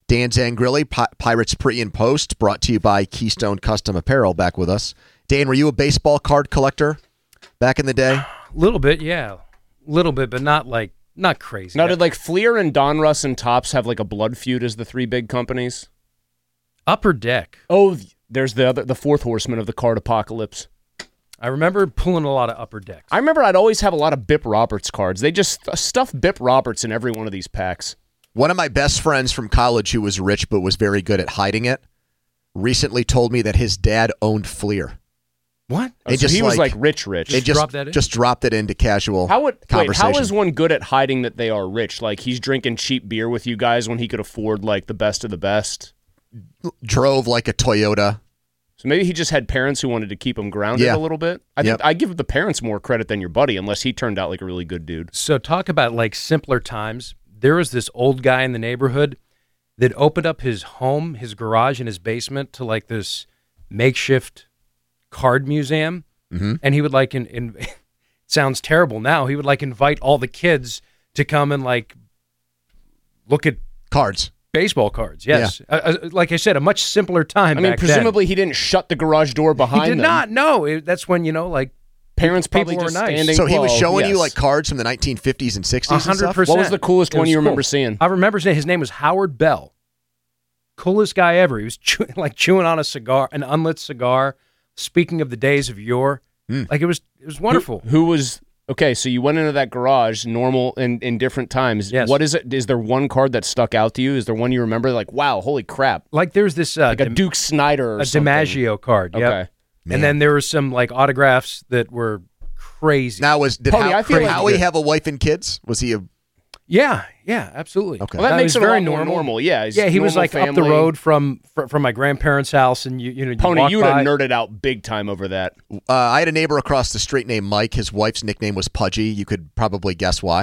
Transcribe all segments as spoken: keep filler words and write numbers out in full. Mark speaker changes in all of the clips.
Speaker 1: Dan Zangrilli, Pi- Pirates Pre and Post, brought to you by Keystone Custom Apparel, back with us. Dan, were you a baseball card collector back in the day?
Speaker 2: A little bit, yeah. A little bit, but not like, not crazy.
Speaker 3: Now, did like Fleer and Donruss and Topps have like a blood feud as the three big companies?
Speaker 2: Upper Deck.
Speaker 3: Oh, there's the other, the fourth horseman of the card apocalypse.
Speaker 2: I remember pulling a lot of Upper Decks.
Speaker 3: I remember I'd always have a lot of Bip Roberts cards. They just stuff Bip Roberts in every one of these packs.
Speaker 1: One of my best friends from college who was rich but was very good at hiding it recently told me that his dad owned Fleer.
Speaker 2: What?
Speaker 3: Oh, so he was like rich, rich.
Speaker 1: They just,
Speaker 2: drop that in?
Speaker 1: just dropped it into casual
Speaker 3: how would,
Speaker 1: conversation.
Speaker 3: Wait, how is one good at hiding that they are rich? Like he's drinking cheap beer with you guys when he could afford like the best of the best?
Speaker 1: Drove like a Toyota.
Speaker 3: So maybe he just had parents who wanted to keep him grounded
Speaker 1: Yeah.
Speaker 3: a little bit. I
Speaker 1: Yep.
Speaker 3: think I give the parents more credit than your buddy, unless he turned out like a really good dude.
Speaker 2: So talk about like simpler times. There was this old guy in the neighborhood that opened up his home, his garage, and his basement to like this makeshift card museum.
Speaker 1: Mm-hmm.
Speaker 2: And he would like, in, in it sounds terrible now, he would like invite all the kids to come and like look at
Speaker 1: Cards.
Speaker 2: baseball cards. Yes. Uh, uh, like I said, a much simpler time
Speaker 3: I mean,
Speaker 2: back
Speaker 3: presumably he didn't shut the garage door
Speaker 2: then.
Speaker 3: behind
Speaker 2: He did
Speaker 3: them.
Speaker 2: not. No, it, that's when, you know, like
Speaker 3: Parents
Speaker 2: people
Speaker 3: probably
Speaker 2: were
Speaker 3: just
Speaker 2: nice.
Speaker 3: standing.
Speaker 1: So he was
Speaker 3: well,
Speaker 1: showing you
Speaker 3: yes.
Speaker 1: like cards from the nineteen fifties and sixties and stuff?
Speaker 2: one hundred percent.
Speaker 3: What was the coolest
Speaker 2: It
Speaker 3: one
Speaker 2: was
Speaker 3: you
Speaker 2: cool.
Speaker 3: remember seeing?
Speaker 2: I remember saying his name was Howard Bell. Coolest guy ever. He was chew- like chewing on a cigar, an unlit cigar, speaking of the days of yore.
Speaker 1: Mm.
Speaker 2: Like it was it was wonderful.
Speaker 3: Who, who was okay? So you went into that garage, normal in, in different times.
Speaker 2: Yes.
Speaker 3: What is it? Is there one card that stuck out to you? Is there one you remember? Like, wow, holy crap!
Speaker 2: Like there's this uh,
Speaker 3: Like a
Speaker 2: Dim-
Speaker 3: Duke Snyder or
Speaker 2: a
Speaker 3: something.
Speaker 2: DiMaggio card. Yep.
Speaker 3: Okay.
Speaker 1: Man.
Speaker 2: And then there were some like autographs that were crazy.
Speaker 1: Now, was did
Speaker 3: Pony,
Speaker 1: How-
Speaker 3: I feel like-
Speaker 1: Howie have a wife and kids? Was he a...
Speaker 2: yeah, yeah, absolutely.
Speaker 1: Okay.
Speaker 3: Well, that
Speaker 2: Uh,
Speaker 3: makes
Speaker 2: was
Speaker 3: it
Speaker 2: very
Speaker 3: a lot more
Speaker 2: normal.
Speaker 3: normal. Yeah, he's
Speaker 2: Yeah, he was
Speaker 3: normal
Speaker 2: like up the
Speaker 3: family.
Speaker 2: road from fr- from my grandparents' house, and you you know you
Speaker 3: Pony,
Speaker 2: walk
Speaker 3: you would
Speaker 2: by.
Speaker 3: have nerded out big time over that.
Speaker 1: Uh, I had a neighbor across the street named Mike. His wife's nickname was Pudgy. You could probably guess why.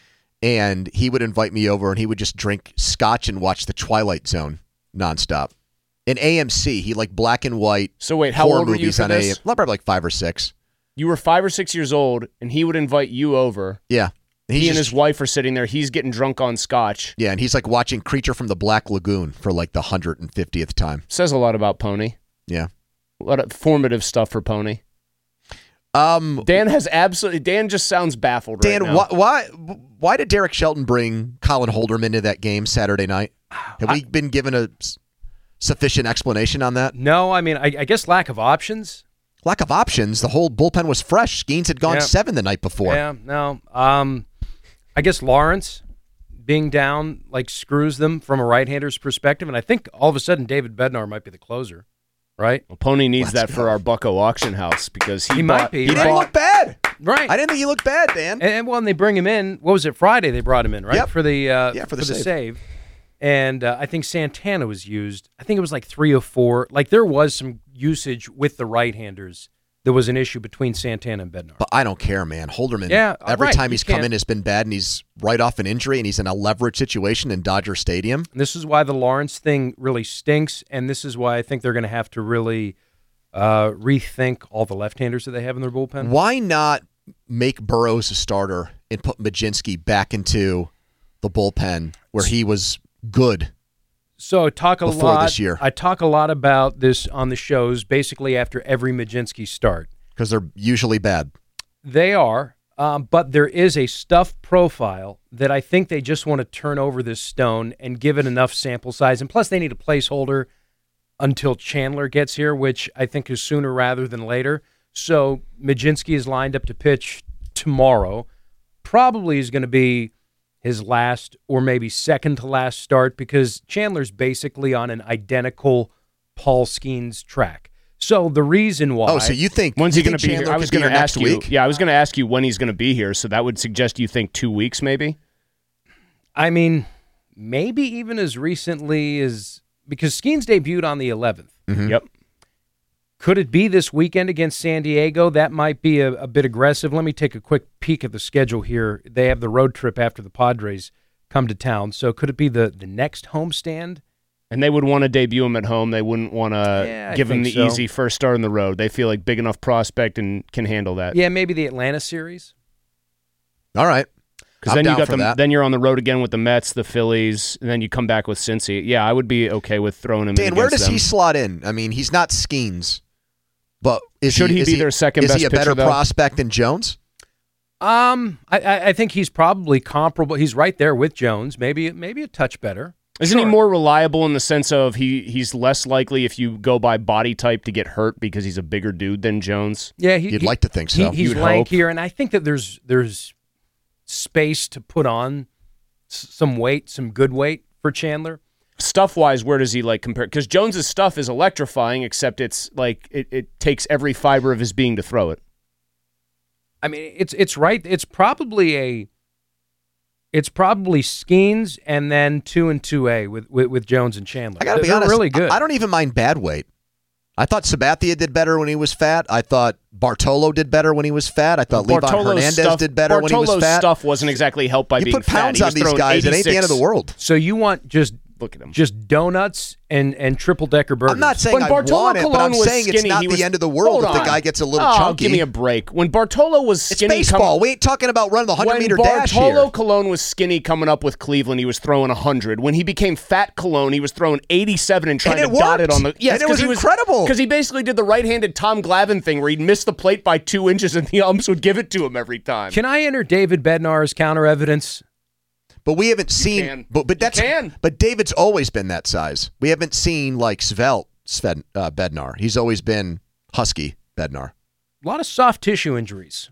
Speaker 1: And he would invite me over, and he would just drink scotch and watch The Twilight Zone nonstop. In A M C, he liked black and white
Speaker 3: So wait, how
Speaker 1: horror
Speaker 3: old were you
Speaker 1: movies
Speaker 3: for
Speaker 1: on
Speaker 3: this?
Speaker 1: A M C. Probably like five or six.
Speaker 3: You were five or six years old, and he would invite you over.
Speaker 1: Yeah.
Speaker 3: He
Speaker 1: He's
Speaker 3: and
Speaker 1: just-
Speaker 3: his wife are sitting there. He's getting drunk on scotch.
Speaker 1: Yeah, and he's like watching Creature from the Black Lagoon for like the one hundred fiftieth time.
Speaker 3: Says a lot about Pony.
Speaker 1: Yeah.
Speaker 3: A lot of formative stuff for Pony.
Speaker 1: Um,
Speaker 3: Dan has absolutely. Dan just sounds baffled
Speaker 1: Dan,
Speaker 3: right now.
Speaker 1: why, why why did Derek Shelton bring Colin Holderman into that game Saturday night? Have we been given a s- sufficient explanation on that?
Speaker 2: No, I mean I, I guess lack of options.
Speaker 1: Lack of options. The whole bullpen was fresh. Skeens had gone
Speaker 2: Yeah.
Speaker 1: seven the night before.
Speaker 2: Yeah, no. Um, I guess Lawrence being down like screws them from a right-hander's perspective, and I think all of a sudden David Bednar might be the closer, right?
Speaker 3: Well, Pony needs
Speaker 1: Let's
Speaker 3: that for
Speaker 1: go.
Speaker 3: our Bucko auction house because he,
Speaker 2: He
Speaker 3: bought,
Speaker 2: might be,
Speaker 1: He
Speaker 3: He
Speaker 1: didn't
Speaker 3: bought,
Speaker 1: look bad.
Speaker 2: Right.
Speaker 1: I didn't think he looked bad, Dan.
Speaker 2: And, and well, and they bring him in. What was it? Friday they brought him in, right?
Speaker 1: Yep.
Speaker 2: For the uh,
Speaker 1: Yeah, for the
Speaker 2: save.
Speaker 1: save.
Speaker 2: And uh, I think Santana was used. I think it was like three or four. Like there was some usage with the right-handers. There was an issue between Santana and Bednar.
Speaker 1: But I don't care, man. Holderman,
Speaker 2: Yeah,
Speaker 1: every
Speaker 2: right.
Speaker 1: time
Speaker 2: You
Speaker 1: he's come
Speaker 2: can't-
Speaker 1: in has been bad, and he's right off an injury, and he's in a leverage situation in Dodger Stadium.
Speaker 2: And this is why the Lawrence thing really stinks, and this is why I think they're going to have to really uh, rethink all the left-handers that they have in their bullpen.
Speaker 1: Why not make Burrows a starter and put Majinski back into the bullpen where he was good?
Speaker 2: So I talk a
Speaker 1: Before
Speaker 2: lot.
Speaker 1: this year.
Speaker 2: I talk a lot about this on the shows, basically after every Majinski start.
Speaker 1: Because they're usually bad.
Speaker 2: They are, um, but there is a stuff profile that I think they just want to turn over this stone and give it enough sample size. And plus, they need a placeholder until Chandler gets here, which I think is sooner rather than later. So Majinski is lined up to pitch tomorrow. Probably is going to be his last or maybe second to last start because Chandler's basically on an identical Paul Skeens track. So the reason why...
Speaker 1: Oh, so you think
Speaker 3: When's
Speaker 1: you
Speaker 3: he going
Speaker 1: think
Speaker 3: to be here?
Speaker 1: Chandler
Speaker 3: I was
Speaker 1: could be
Speaker 3: going to
Speaker 1: here
Speaker 3: ask
Speaker 1: next
Speaker 3: you.
Speaker 1: week?
Speaker 3: Yeah, I was going to ask you when he's going to be here. So that would suggest you think two weeks, maybe.
Speaker 2: I mean, maybe even as recently as because Skeens debuted on the eleventh.
Speaker 1: Mhm.
Speaker 3: Yep.
Speaker 2: Could it be this weekend against San Diego? That might be a, a bit aggressive. Let me take a quick peek at the schedule here. They have the road trip after the Padres come to town. So could it be the, the next homestand?
Speaker 3: And they would want to debut him at home. They wouldn't want to
Speaker 2: Yeah, I
Speaker 3: give him the
Speaker 2: think so.
Speaker 3: easy first start on the road. They feel like big enough prospect and can handle that.
Speaker 2: Yeah, maybe the Atlanta series.
Speaker 1: All right.
Speaker 3: Because
Speaker 1: I'm
Speaker 3: then you
Speaker 1: down
Speaker 3: got
Speaker 1: for
Speaker 3: them.
Speaker 1: that.
Speaker 3: Then you're on the road again with the Mets, the Phillies, and then you come back with Cincy. Yeah, I would be okay with throwing him.
Speaker 1: Dan,
Speaker 3: in
Speaker 1: where
Speaker 3: against
Speaker 1: does
Speaker 3: them.
Speaker 1: he slot in? I mean, he's not Skeens, but is
Speaker 3: Should he
Speaker 1: is
Speaker 3: be their second
Speaker 1: Is
Speaker 3: best
Speaker 1: he a
Speaker 3: pitcher,
Speaker 1: better
Speaker 3: though?
Speaker 1: prospect than Jones?
Speaker 2: Um, I, I I think he's probably comparable. He's right there with Jones. Maybe maybe a touch better.
Speaker 3: Isn't
Speaker 2: Sure.
Speaker 3: he more reliable in the sense of he he's less likely if you go by body type to get hurt because he's a bigger dude than Jones?
Speaker 2: Yeah, he,
Speaker 1: You'd
Speaker 2: he-
Speaker 1: like to think
Speaker 2: he-
Speaker 1: so.
Speaker 2: he's
Speaker 3: You'd hope.
Speaker 2: lankier, and I think that there's there's space to put on s- some weight, some good weight for Chandler.
Speaker 3: Stuff wise, where does he like compare? Because Jones's stuff is electrifying, except it's like it, it takes every fiber of his being to throw it.
Speaker 2: I mean, it's it's right. It's probably a. It's probably Skeens and then two and two A with, with with Jones and Chandler.
Speaker 1: I got to be
Speaker 2: They're
Speaker 1: honest.
Speaker 2: really good.
Speaker 1: I, I don't even mind bad weight. I thought Sabathia did better when he was fat. I thought Bartolo did better when he was fat. I thought Levi
Speaker 3: Bartolo's
Speaker 1: Hernandez
Speaker 3: stuff,
Speaker 1: did better when he was
Speaker 3: Bartolo's
Speaker 1: fat.
Speaker 3: stuff wasn't exactly helped by
Speaker 1: you
Speaker 3: being
Speaker 1: put
Speaker 3: fat.
Speaker 1: pounds
Speaker 3: He
Speaker 1: on
Speaker 3: was
Speaker 1: these
Speaker 3: throwing
Speaker 1: guys, it ain't the end of the
Speaker 3: eighty-six.
Speaker 1: world.
Speaker 2: So you want just
Speaker 3: Look at him.
Speaker 2: just donuts and and triple decker burgers?
Speaker 1: I'm not saying
Speaker 3: When
Speaker 1: I
Speaker 3: Bartolo
Speaker 1: want it, but I'm
Speaker 3: Colon was
Speaker 1: saying it's
Speaker 3: skinny,
Speaker 1: not
Speaker 3: he
Speaker 1: the
Speaker 3: was-
Speaker 1: end of the world
Speaker 3: Hold
Speaker 1: if the
Speaker 3: on.
Speaker 1: guy gets a little
Speaker 3: oh,
Speaker 1: chunky.
Speaker 3: give me a break. When Bartolo was
Speaker 1: It's
Speaker 3: skinny,
Speaker 1: baseball.
Speaker 3: come-
Speaker 1: we ain't talking about running the one hundred
Speaker 3: when
Speaker 1: meter dash
Speaker 3: Bartolo
Speaker 1: here.
Speaker 3: Colon was skinny coming up with Cleveland, he was throwing one hundred. When he became fat Colon, he was throwing eighty-seven and trying
Speaker 1: And
Speaker 3: to
Speaker 1: it
Speaker 3: dot it
Speaker 1: worked.
Speaker 3: on the yes,
Speaker 1: And it
Speaker 3: 'cause
Speaker 1: was
Speaker 3: he
Speaker 1: incredible.
Speaker 3: Because he basically did the right-handed Tom Glavine thing where he'd miss the plate by two inches and the umps would give it to him every time.
Speaker 2: Can I enter David Bednar as counter evidence?
Speaker 1: But we haven't seen.
Speaker 3: can.
Speaker 1: But but
Speaker 3: You
Speaker 1: that's.
Speaker 3: can.
Speaker 1: But David's always been that size. We haven't seen like Svelte Sven, uh, Bednar. He's always been husky Bednar.
Speaker 2: A lot of soft tissue injuries.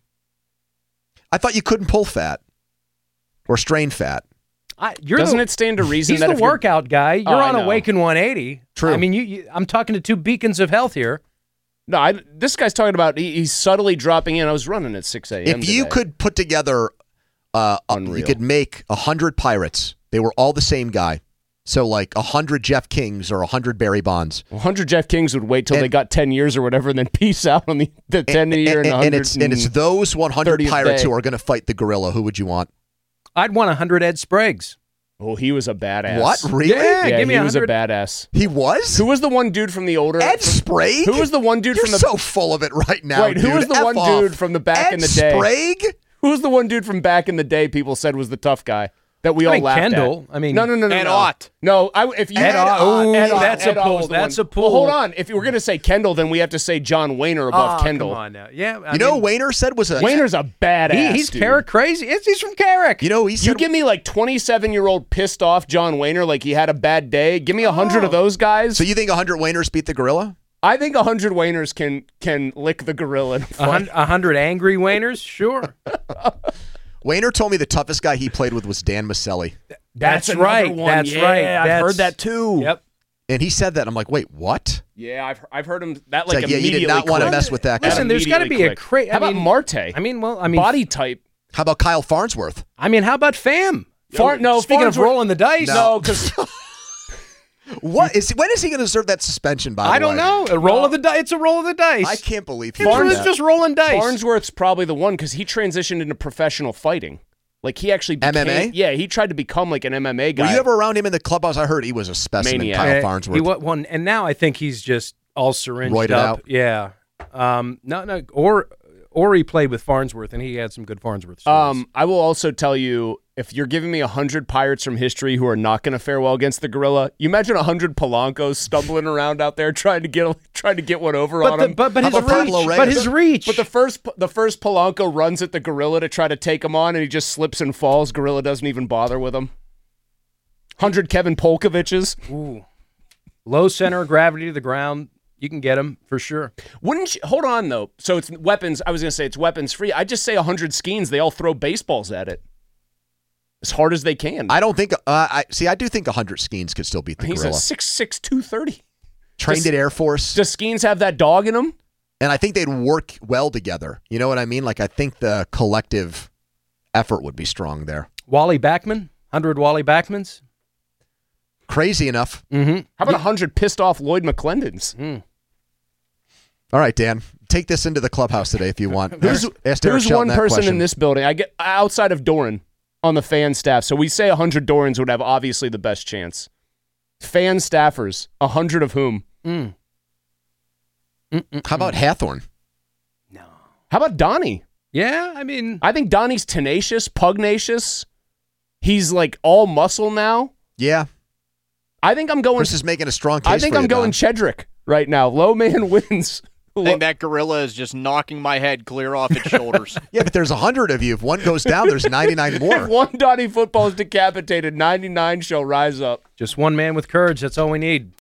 Speaker 1: I thought you couldn't pull fat or strain fat.
Speaker 2: I, you're
Speaker 3: Doesn't
Speaker 2: the,
Speaker 3: it stand to reason
Speaker 2: He's
Speaker 3: that
Speaker 2: the
Speaker 3: if you're-
Speaker 2: workout guy. You're
Speaker 3: Oh, I
Speaker 2: on
Speaker 3: know.
Speaker 2: Awaken one eighty.
Speaker 1: True.
Speaker 2: I mean, you, you. I'm talking to two beacons of health here.
Speaker 3: No, I, this guy's talking about he, he's subtly dropping in. I was running at six a.m.
Speaker 1: If you
Speaker 3: today.
Speaker 1: could put together, uh, uh, you
Speaker 3: Unreal.
Speaker 1: could make a hundred Pirates. They were all the same guy. So like a hundred Jeff Kings or a hundred Barry Bonds.
Speaker 3: one hundred Jeff Kings would wait till
Speaker 1: And-
Speaker 3: they got ten years or whatever and then peace out on the, the ten year and,
Speaker 1: and,
Speaker 3: one hundred.
Speaker 1: and it's and it's those one hundred
Speaker 3: thirtieth
Speaker 1: Pirates
Speaker 3: day.
Speaker 1: who are going to fight the gorilla. Who would you want?
Speaker 2: I'd want one hundred Ed Spragues.
Speaker 3: Oh, he was a badass.
Speaker 1: What? Really?
Speaker 2: Yeah,
Speaker 3: Yeah,
Speaker 2: give me
Speaker 3: he
Speaker 2: one
Speaker 3: was a
Speaker 2: hundred.
Speaker 3: badass.
Speaker 1: He was?
Speaker 3: Who was the one dude from the older?
Speaker 1: Ed
Speaker 3: from-
Speaker 1: Sprague?
Speaker 3: Who was the one dude
Speaker 1: You're
Speaker 3: from the?
Speaker 1: so full of it right now.
Speaker 3: Wait, who
Speaker 1: dude.
Speaker 3: was the
Speaker 1: F
Speaker 3: one
Speaker 1: off.
Speaker 3: dude from the back
Speaker 1: Ed
Speaker 3: in the day?
Speaker 1: Sprague?
Speaker 3: Who was the one dude from back in the day? People said was the tough guy that we
Speaker 2: I
Speaker 3: all
Speaker 2: mean,
Speaker 3: laughed
Speaker 2: Kendall.
Speaker 3: at.
Speaker 2: I mean,
Speaker 3: no, no, no, no,
Speaker 4: Ed
Speaker 3: no.
Speaker 4: Ott.
Speaker 3: No, I, if you
Speaker 2: Ed Ott. Ooh,
Speaker 3: Ed Ott.
Speaker 2: that's a
Speaker 3: Ed Ott
Speaker 2: pull.
Speaker 3: was the
Speaker 2: That's
Speaker 3: one.
Speaker 2: a pull.
Speaker 3: Well, hold on. If we're gonna say Kendall, then we have to say John Wayner above
Speaker 2: Oh,
Speaker 3: Kendall.
Speaker 2: Come on now. Yeah. I
Speaker 1: You know,
Speaker 2: mean,
Speaker 1: what Wayner said was a.
Speaker 3: Wayner's a badass.
Speaker 2: he, he's
Speaker 3: dude.
Speaker 2: Carrick crazy. It's, he's from Carrick.
Speaker 1: You know, he
Speaker 3: You
Speaker 1: said.
Speaker 3: give me like twenty-seven-year-old pissed off John Wayner, like he had a bad day. Give me a hundred
Speaker 2: Oh.
Speaker 3: of those guys.
Speaker 1: so you think one hundred Wayners beat the gorilla?
Speaker 3: I think a hundred Wayners can can lick the gorilla. In a
Speaker 2: A
Speaker 3: fight.
Speaker 2: hun- a hundred angry Wayners? Sure.
Speaker 1: Wayner told me the toughest guy he played with was Dan Maselli.
Speaker 2: That's
Speaker 3: another
Speaker 2: right.
Speaker 3: one.
Speaker 2: That's
Speaker 3: Yeah,
Speaker 2: right.
Speaker 3: I've
Speaker 2: That's-
Speaker 3: heard that too.
Speaker 2: Yep.
Speaker 1: And he said that. I'm like, wait, what?
Speaker 3: Yeah, I've I've heard him. That
Speaker 1: It's
Speaker 3: like,
Speaker 1: like, yeah, you did
Speaker 3: immediately
Speaker 1: not want to
Speaker 3: clicked.
Speaker 1: mess with that guy.
Speaker 2: Listen, there's got to be
Speaker 3: Immediately
Speaker 2: a
Speaker 3: clicked.
Speaker 2: crazy.
Speaker 3: How about Marte?
Speaker 2: I mean, well, I mean,
Speaker 3: body type.
Speaker 1: How about Kyle Farnsworth?
Speaker 2: I mean, how about Fam?
Speaker 3: Far- no,
Speaker 2: Speaking
Speaker 3: Farnsworth-
Speaker 2: of rolling the dice,
Speaker 3: No, because
Speaker 1: What is? When is he going to serve that suspension? By the
Speaker 2: I don't
Speaker 1: way?
Speaker 2: know. A roll of the dice. It's a roll of the dice.
Speaker 1: I can't believe he
Speaker 2: It's
Speaker 1: did
Speaker 2: just-
Speaker 1: that.
Speaker 2: just rolling dice.
Speaker 3: Farnsworth's probably the one because he transitioned into professional fighting. Like he actually became,
Speaker 1: M M A?
Speaker 3: Yeah, he tried to become like an M M A guy.
Speaker 1: Were you ever around him in the clubhouse? I heard he was a specimen.
Speaker 3: Maniac.
Speaker 1: Kyle
Speaker 2: Uh,
Speaker 1: Farnsworth.
Speaker 2: He wa- one, and now I think he's just all syringed
Speaker 1: Roided
Speaker 2: up.
Speaker 1: out.
Speaker 2: Yeah. Um. No. No. Or or he played with Farnsworth, and he had some good Farnsworth stories.
Speaker 3: Um, I will also tell you, if you're giving me a hundred pirates from history who are not going to fare well against the gorilla, you imagine a hundred Polancos stumbling around out there trying to get trying to get one over
Speaker 2: but
Speaker 3: on
Speaker 2: the,
Speaker 3: him.
Speaker 2: but but
Speaker 1: How
Speaker 2: his
Speaker 1: about Pablo
Speaker 2: reach.
Speaker 1: Reyes?
Speaker 2: But his reach.
Speaker 3: But the first the first Polanco runs at the gorilla to try to take him on, and he just slips and falls. Gorilla doesn't even bother with him. Hundred Kevin Polkoviches.
Speaker 2: Ooh. Low center of gravity to the ground. You can get him for sure.
Speaker 3: Wouldn't you, hold on though? So it's weapons. I was going to say it's weapons free. I just say a hundred Skeens. They all throw baseballs at it as hard as they can.
Speaker 1: I don't think. Uh, I see. I do think one hundred Skeens could still beat the
Speaker 3: He's
Speaker 1: gorilla.
Speaker 3: a six six two thirty.
Speaker 1: Trained
Speaker 3: does-
Speaker 1: at Air Force,
Speaker 3: Does Skeens have that dog in him?
Speaker 1: and I think they'd work well together. You know what I mean? Like I think the collective effort would be strong there.
Speaker 2: Wally Backman. Hundred Wally Backmans.
Speaker 1: Crazy enough.
Speaker 2: Mm-hmm.
Speaker 3: How about a hundred pissed off Lloyd McClendons?
Speaker 1: All right, Dan, take this into the clubhouse today if you want.
Speaker 3: Who's,
Speaker 1: Ask Derek
Speaker 3: who's
Speaker 1: Shelton
Speaker 3: one
Speaker 1: that
Speaker 3: person
Speaker 1: question.
Speaker 3: in this building? I get outside of Doran on the fan staff. So we say a hundred Dorans would have obviously the best chance. Fan staffers, a hundred of whom?
Speaker 1: How about Hathorn?
Speaker 3: How about Donnie?
Speaker 2: Yeah, I mean,
Speaker 3: I think Donnie's tenacious, pugnacious. He's like all muscle now.
Speaker 1: Yeah.
Speaker 3: I think I'm going.
Speaker 1: Chris is making a strong case
Speaker 3: I think
Speaker 1: for
Speaker 3: I'm
Speaker 1: you,
Speaker 3: going
Speaker 1: Don.
Speaker 3: Chedrick right now. Low man wins.
Speaker 4: I think that gorilla is just knocking my head clear off its shoulders.
Speaker 1: Yeah, but there's a hundred of you. If one goes down, there's ninety-nine
Speaker 3: If
Speaker 1: more.
Speaker 3: one Donnie football is decapitated, ninety-nine shall rise up.
Speaker 2: just one man with courage. That's all we need.